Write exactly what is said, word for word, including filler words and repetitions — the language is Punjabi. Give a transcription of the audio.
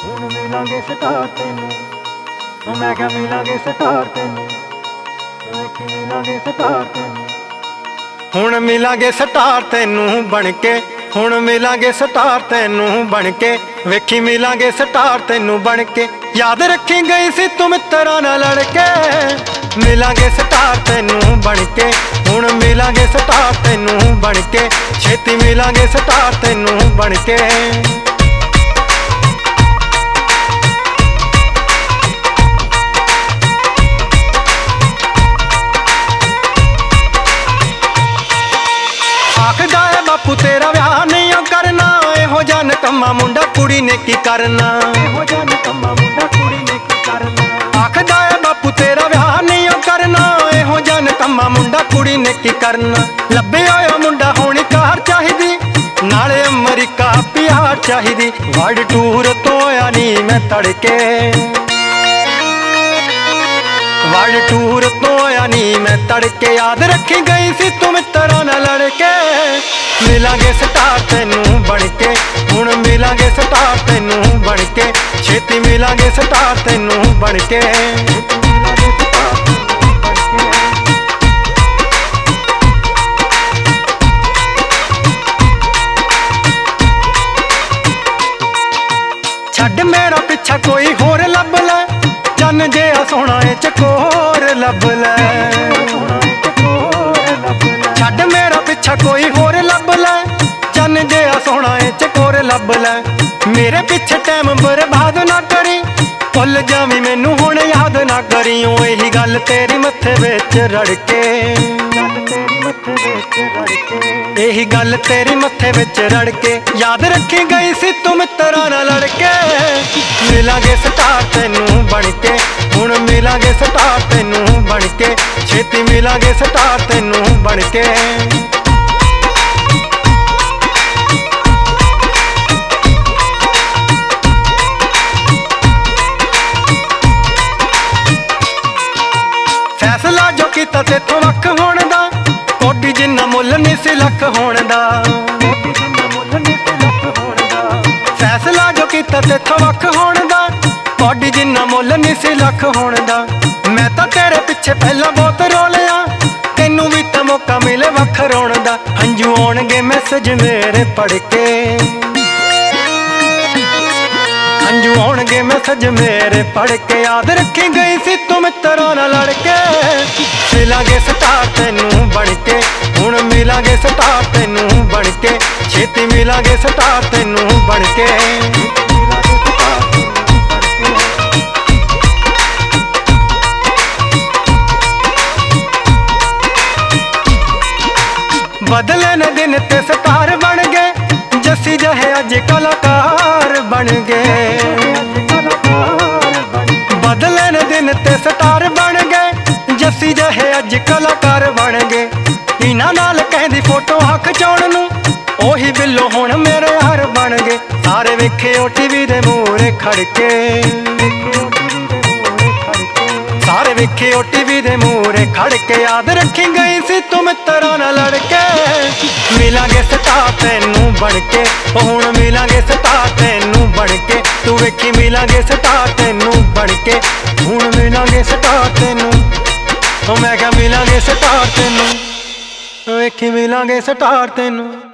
ਹੁਣ ਮਿਲਾਂਗੇ ਸਟਾਰ ਤੈਨੂੰ, ਉਹ ਮੈਂ ਕਿਹਾ ਮਿਲਾਂਗੇ ਸਟਾਰ ਤੈਨੂੰ, ਵੇਖੀ ਮਿਲਾਂਗੇ ਸਟਾਰ ਤੈਨੂੰ। ਹੁਣ ਮਿਲਾਂਗੇ ਸਟਾਰ ਤੈਨੂੰ ਬਣ ਕੇ, ਹੁਣ ਮਿਲਾਂਗੇ ਸਟਾਰ ਤੈਨੂੰ ਬਣ ਕੇ, ਵੇਖੀ ਮਿਲਾਂਗੇ ਸਟਾਰ ਤੈਨੂੰ ਬਣ ਕੇ। ਯਾਦ ਰੱਖੀ ਗਈ ਸੀ ਤੂੰ ਮਿੱਤਰਾਂ ਨਾਲ ਲੜ ਕੇ, ਮਿਲਾਂਗੇ ਸਟਾਰ ਤੈਨੂੰ ਬਣ ਕੇ। ਹੁਣ ਮਿਲਾਂਗੇ ਸਟਾਰ ਤੈਨੂੰ ਬਣ ਕੇ, ਛੇਤੀ ਮਿਲਾਂਗੇ ਸਟਾਰ ਤੈਨੂੰ ਬਣ ਕੇ। ਆਖਦਾ ਏ ਬਾਪੂ ਤੇਰਾ ਵਿਆਹ ਨਹੀਂ ਓ ਕਰਨਾ, ਇਹੋ ਜਿਹਾ ਨਿਕੰਮਾ ਮੁੰਡਾ ਕੁੜੀ ਨੇ ਕੀ ਕਰਨਾ, ਇਹੋ ਜਿਹਾ ਨਿਕੰਮਾ ਮੁੰਡਾ ਕੁੜੀ ਨੇ ਕੀ ਕਰਨਾ। ਆਖਦਾ ਏ ਬਾਪੂ ਤੇਰਾ ਵਿਆਹ ਨਹੀਂ ਓ ਕਰਨਾ, ਇਹੋ ਜਿਹਾ ਨਿਕੰਮਾ ਮੁੰਡਾ ਕੁੜੀ ਨੇ ਕੀ ਕਰਨਾ। ਲੱਭੇ ਹੋਇਆ ਮੁੰਡਾ ਹੋਣੀ ਕਾਰ ਚਾਹੀਦੀ, ਨਾਲੇ ਅਮਰੀਕਾ ਪਿਆਰ ਚਾਹੀਦੀ। ਵਰਲਡ ਟੂਰ ਤੋਂ ਆਇਆ ਨਹੀਂ ਮੈਂ ਤੜਕੇ, ਵਰਲਡ ਟੂਰ ਤੋਂ ਆਇਆ ਨਹੀਂ ਮੈਂ ਤੜਕੇ। ਯਾਦ ਰੱਖੀ ਗਈ ਸੀ ਤੂੰ ਮਿੱਤਰਾਂ ਨਾਲ ਲੜ ਕੇ, ਮਿਲਾਂਗੇ ਸਟਾਰ ਤੈਨੂੰ ਬਣ ਕੇ। ਹੁਣ ਮਿਲਾਂਗੇ ਸਟਾਰ ਤੈਨੂੰ ਬਣ ਕੇ, ਛੇਤੀ ਮਿਲਾਂਗੇ ਸਟਾਰ ਤੈਨੂੰ ਬਣ ਕੇ। ਛੱਡ ਮੇਰਾ ਪਿੱਛਾ ਕੋਈ ਹੋਰ ਲੱਭ ਲੈ, ਚੰਨ ਜਿਹਾ ਸੋਹਣਾ ਏ ਚਕੋਰ ਲੱਭ ਲੈ। ਛੱਡ ਮੇਰਾ ਪਿੱਛਾ ਕੋਈ ਹੋਰ ਲੱਭ ਲੈ, ਚੰਨ ਜਿਹਾ ਸੋਹਣਾ ਏ ਚਕੋਰ ਲੱਭ ਲੈ। ਮੇਰੇ ਪਿੱਛੇ ਟਾਈਮ ਬਰਬਾਦ ਨਾ ਕਰੀ, ਭੁੱਲ ਜਾਵੀਂ ਮੈਨੂੰ ਹੁਣ ਯਾਦ ਨਾ ਕਰੀ। ਓ ਇਹੀ ਗੱਲ ਤੇਰੀ ਮੱਥੇ ਵਿੱਚ ਰੜ ਕੇ, ਇਹੀ ਗੱਲ ਤੇਰੀ ਮੱਥੇ ਵਿੱਚ ਰੜ ਕੇ। ਯਾਦ ਰੱਖੀ ਗਈ ਸੀ ਤੂੰ ਮਿੱਤਰਾਂ ਨਾਲ ਲੜ ਕੇ, ਮਿਲਾਂਗੇ ਸਟਾਰ ਤੈਨੂੰ ਬਣ ਕੇ। ਹੁਣ ਮਿਲਾਂਗੇ ਸਟਾਰ ਤੈਨੂੰ ਬਣ ਕੇ, ਛੇਤੀ ਮਿਲਾਂਗੇ ਸਟਾਰ ਤੈਨੂੰ ਬਣ ਕੇ। ਫੈਸਲਾ ਜੋ ਕੀਤਾ ਤੇਥੋਂ ਵੱਖ ਹੋਣ ਦਾ, ਕੋਟੀ ਜਿੰਨਾ ਮੁੱਲ ਨਹੀਂ ਸੀ ਲੱਖ ਹੋਣ ਦਾ। ਫੈਸਲਾ ਜੋ ਕੀਤਾ ਤੇਥੋਂ ਵੱਖ ਹੋਣ ਦਾ, ਕੋਟੀ ਜਿੰਨਾ ਮੁੱਲ ਨਹੀਂ ਸੀ ਲੱਖ ਹੋਣ ਦਾ। ਮੈਂ ਤਾਂ ਤੇਰੇ ਪਿੱਛੇ ਪਹਿਲਾਂ ਬਹੁਤ ਰੋਲਿਆ, ਤੈਨੂੰ ਵੀ ਤਾਂ ਮੌਕਾ ਮਿਲੇ ਵੱਖ ਰੋਣ ਦਾ। ਹੰਝੂ ਆਉਣਗੇ ਮੈਸੇਜ ਮੇਰੇ ਪੜ੍ਹ ਕੇ, ਹੰਝੂ ਆਉਣਗੇ ਮੈਸੇਜ ਮੇਰੇ ਪੜ੍ਹ ਕੇ। ਯਾਦ ਰੱਖੀ ਗਈ ਸੀ ਤੂੰ ਮਿੱਤਰਾਂ ਨਾਲ ਲੜ ਕੇ, ਮਿਲਾਂਗੇ ਸਟਾਰ ਤੈਨੂੰ ਬਣ ਕੇ। ਹੁਣ ਮਿਲਾਂਗੇ ਸਟਾਰ ਤੈਨੂੰ ਬਣ ਕੇ, ਛੇਤੀ ਮਿਲਾਂਗੇ ਸਟਾਰ ਤੈਨੂੰ ਬਣ ਕੇ। ਬਦਲੇ ਨੇ ਦਿਨ ਤੇ ਸਟਾਰ ਬਣ ਗਏ, ਜੱਸੀ ਜਿਹੇ ਅੱਜ ਕਲਾਕਾਰ ਬਣ ਗਏ। ਬਦਲੇ ਨੇ ਦਿਨ ਤੇ ਸਟਾਰ ਬਣ ਗਏ, ਜੱਸੀ ਜਿਹੇ ਅੱਜ ਕਲਾਕਾਰ ਬਣ ਗਏ। ਇਹਨਾਂ ਨਾਲ ਕਹਿੰਦੀ ਫੋਟੋ ਹੱਕ ਚੋਣ ਨੂੰ, ਉਹੀ ਬਿੱਲੋ ਹੁਣ ਮੇਰੇ ਯਾਰ ਬਣ ਗਏ। ਸਾਰੇ ਵੇਖੇ ਓ ਟੀਵੀ ਦੇ ਮੂਹਰੇ ਖੜ ਕੇ, ਸਾਰੇ ਵੇਖੇ ਓ ਟੀਵੀ ਦੇ ਮੂਹਰੇ ਖੜ ਕੇ। ਯਾਦ ਰੱਖੀ ਗਈ ਸੀ ਤੂੰ ਮਿੱਤਰਾਂ ਨਾਲ ਲੜ ਕੇ, ਮਿਲਾਂਗੇ ਸਟਾਰ ਤੈਨੂੰ ਬਣ ਕੇ। ਹੁਣ ਮਿਲਾਂਗੇ ਸਟਾਰ ਤੈਨੂੰ ਬਣ ਕੇ, ਤੂੰ ਵੇਖੀ ਮਿਲਾਂਗੇ ਸਟਾਰ ਤੈਨੂੰ ਬਣ ਕੇ। ਹੁਣ ਮਿਲਾਂਗੇ ਸਟਾਰ ਤੈਨੂੰ, ਉਹ ਮੈਂ ਕਿਹਾ ਮਿਲਾਂਗੇ ਸਟਾਰ ਤੈਨੂੰ, ਵੇਖੀ ਮਿਲਾਂਗੇ ਸਟਾਰ ਤੈਨੂੰ।